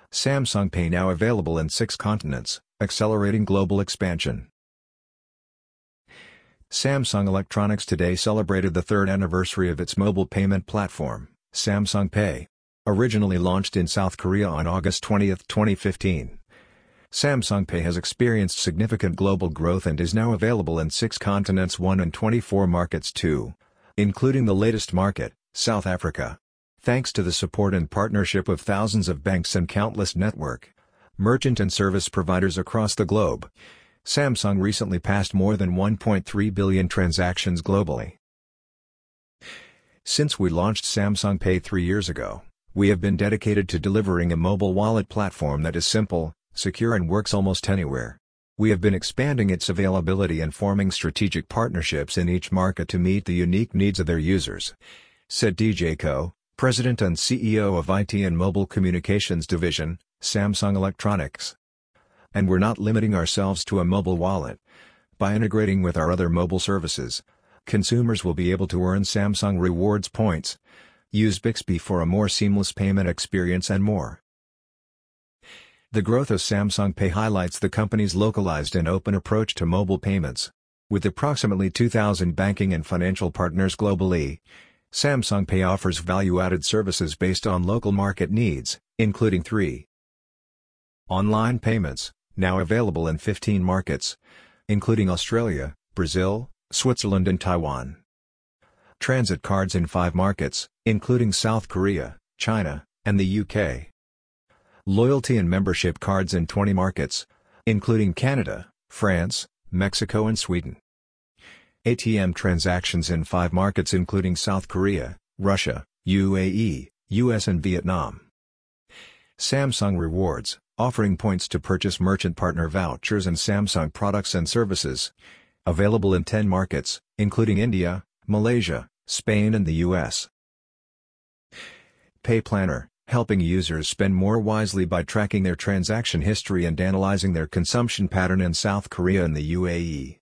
Samsung Pay now available in 6 continents, accelerating global expansion. Samsung Electronics today celebrated the 3rd anniversary of its mobile payment platform, Samsung Pay. Originally launched in South Korea on August 20, 2015. Samsung Pay has experienced significant global growth and is now available in 6 continents, 1 and 24 markets 2, including the latest market, South Africa. Thanks to the support and partnership of thousands of banks and countless network, merchant and service providers across the globe, Samsung recently passed more than 1.3 billion transactions globally. Since we launched Samsung Pay 3 years ago, we have been dedicated to delivering a mobile wallet platform that is simple, secure and works almost anywhere. We have been expanding its availability and forming strategic partnerships in each market to meet the unique needs of their users, said DJ Koh, President and CEO of IT and Mobile Communications Division, Samsung Electronics. And we're not limiting ourselves to a mobile wallet. By integrating with our other mobile services, consumers will be able to earn Samsung Rewards points, use Bixby for a more seamless payment experience and more. The growth of Samsung Pay highlights the company's localized and open approach to mobile payments. With approximately 2,000 banking and financial partners globally, Samsung Pay offers value-added services based on local market needs, including 3. Online payments, now available in 15 markets, including Australia, Brazil, Switzerland and Taiwan. Transit cards in 5 markets, including South Korea, China, and the UK. Loyalty and membership cards in 20 markets, including Canada, France, Mexico and Sweden. ATM transactions in 5 markets including South Korea, Russia, UAE, US and Vietnam. Samsung Rewards, offering points to purchase merchant partner vouchers and Samsung products and services. Available in 10 markets, including India, Malaysia, Spain and the US. Pay Planner, helping users spend more wisely by tracking their transaction history and analyzing their consumption pattern in South Korea and the UAE.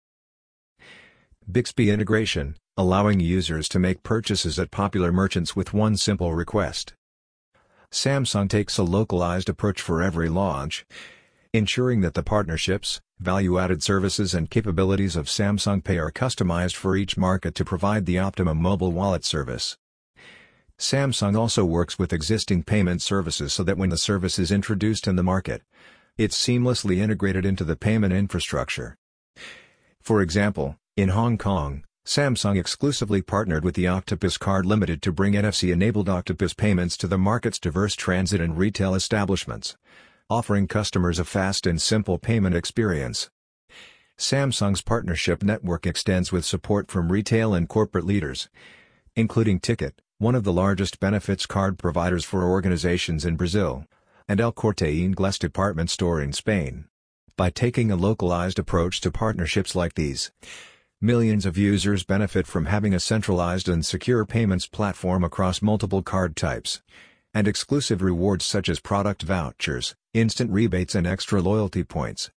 Bixby integration, allowing users to make purchases at popular merchants with one simple request. Samsung takes a localized approach for every launch, ensuring that the partnerships, value-added services and capabilities of Samsung Pay are customized for each market to provide the optimum mobile wallet service. Samsung also works with existing payment services so that when the service is introduced in the market, it's seamlessly integrated into the payment infrastructure. For example, in Hong Kong, Samsung exclusively partnered with the Octopus Card Limited to bring NFC-enabled Octopus payments to the market's diverse transit and retail establishments, offering customers a fast and simple payment experience. Samsung's partnership network extends with support from retail and corporate leaders, including Ticket, one of the largest benefits card providers for organizations in Brazil, and El Corte Inglés department store in Spain. By taking a localized approach to partnerships like these, millions of users benefit from having a centralized and secure payments platform across multiple card types, and exclusive rewards such as product vouchers, instant rebates and extra loyalty points.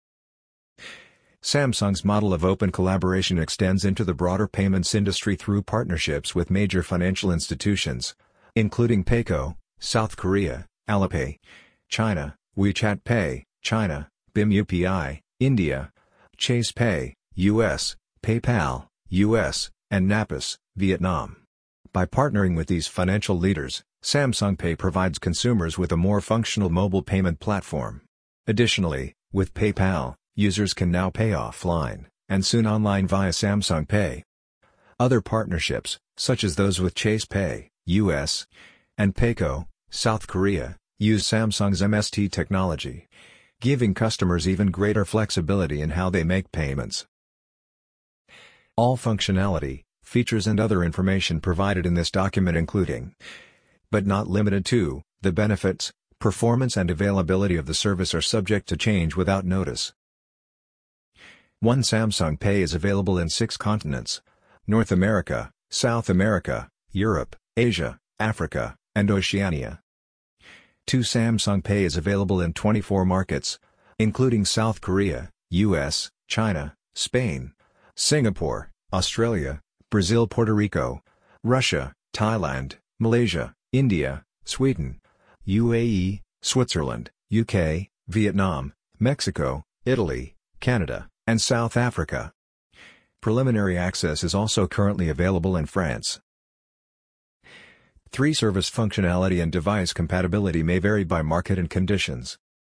Samsung's model of open collaboration extends into the broader payments industry through partnerships with major financial institutions, including PayCo, South Korea, Alipay, China, WeChat Pay, China, BIM UPI, India, Chase Pay, US, PayPal, US, and Napas, Vietnam. By partnering with these financial leaders, Samsung Pay provides consumers with a more functional mobile payment platform. Additionally, with PayPal, users can now pay offline, and soon online via Samsung Pay. Other partnerships, such as those with Chase Pay, US, and PayCo, South Korea, use Samsung's MST technology, giving customers even greater flexibility in how they make payments. All functionality, features and other information provided in this document including, but not limited to, the benefits, performance and availability of the service are subject to change without notice. 1. Samsung Pay is available in 6 continents: North America, South America, Europe, Asia, Africa, and Oceania. 2. Samsung Pay is available in 24 markets, including South Korea, US, China, Spain, Singapore, Australia, Brazil, Puerto Rico, Russia, Thailand, Malaysia, India, Sweden, UAE, Switzerland, UK, Vietnam, Mexico, Italy, Canada, and South Africa. Preliminary access is also currently available in France. 3. Service functionality and device compatibility may vary by market and conditions.